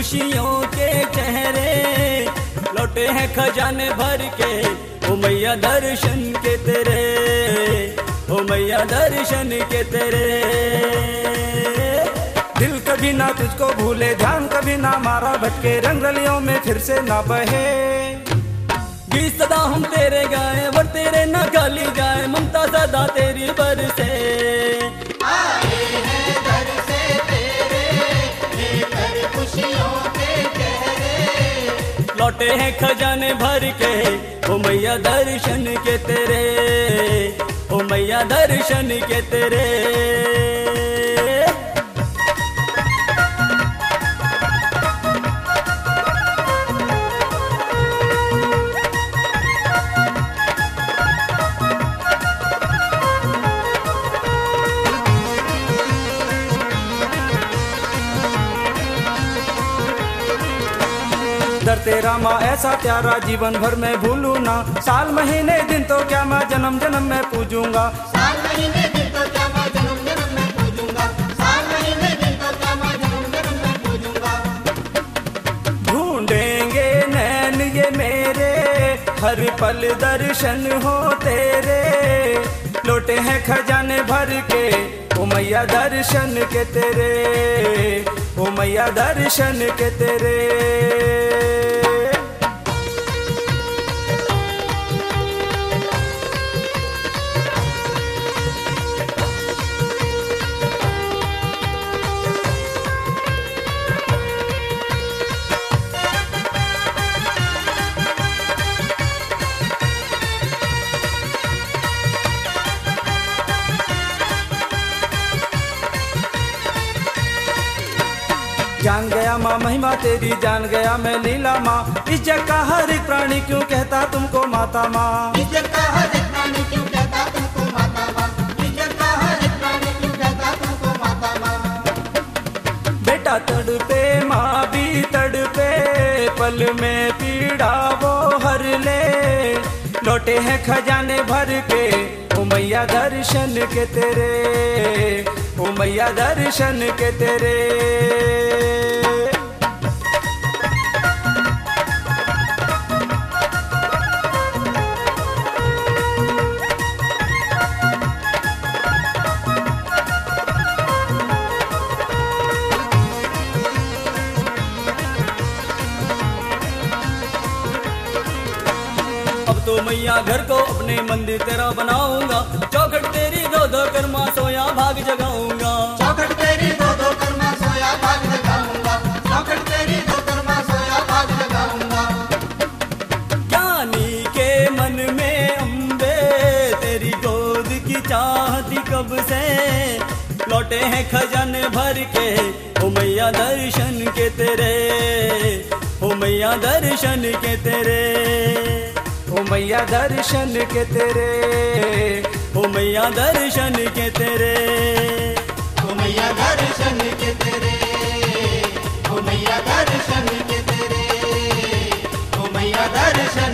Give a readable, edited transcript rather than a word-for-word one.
खुशियों के चेहरे, लौटे हैं खजाने भर के ओ मैया दर्शन के तेरे, ओ मैया दर्शन के तेरे। दिल कभी ना तुझको भूले, ध्यान कभी ना मारा भटके, रंग रलियों में फिर से ना बहे। गीत सदा हम तेरे गाए, वर तेरे न गाली जाए, ममता सदा तेरी बरसे। आए हैं दर से तेरे, लेकर खुशियों के चेहरे, लौटे हैं खजाने भर के ओ मैया दर्शन के तेरे, ओ मैया दर्शन के तेरे। दर तेरा माँ ऐसा प्यारा जीवन भर मैं भूलूं ना, साल महीने दिन तो क्या मैं जन्म जन्म में पूजूंगा। साल महीने दिन तो क्या मैं जन्म जन्म में पूजूंगा, साल महीने दिन तो क्या मैं जन्म जन्म में पूजूंगा। ढूंढेंगे नैन ये मेरे, हर पल दर्शन हो तेरे, लौटे हैं खजाने भर के ओ मैया दर्शन के तेरे, ओ मैया दर्शन के तेरे। जान गया माँ महिमा तेरी, जान गया मैं लीला माँ, इस जग का हर एक प्राणी क्यों कहता तुमको माता माँ। इस जग का हर एक प्राणी क्यों कहता तुमको माता माँ, इस जग का हर एक प्राणी क्यों कहता तुमको माता माँ। बेटा तड़पे माँ भी तड़पे, पल में पीड़ा वो हर ले, लौटे हैं खजाने भर के ओ मैया दर्शन के तेरे, ओ मैया दर्शन के तेरे। अब तो मैया घर को अपने मंदिर तेरा बनाऊंगा, चौखट तेरी दो दो कर माँ सोया भाग जगाऊंगा। चौखट तेरी दो दो कर मैं सोया भाग जगाऊंगा, चौखट तेरी दो कर मैं सोया भाग जगाऊंगा। ज्ञानी के मन में अम्बे तेरी गोद की चाहती कब से, लौटे हैं खजाने भर के ओ मैया दर्शन के तेरे, ओ मैया दर्शन के तेरे, ओ मैया दर्शन के तेरे, ओ मैया दर्शन के तेरे, ओ मैया दर्शन के तेरे, ओ मैया दर्शन के तेरे, ओ मैया दर्शन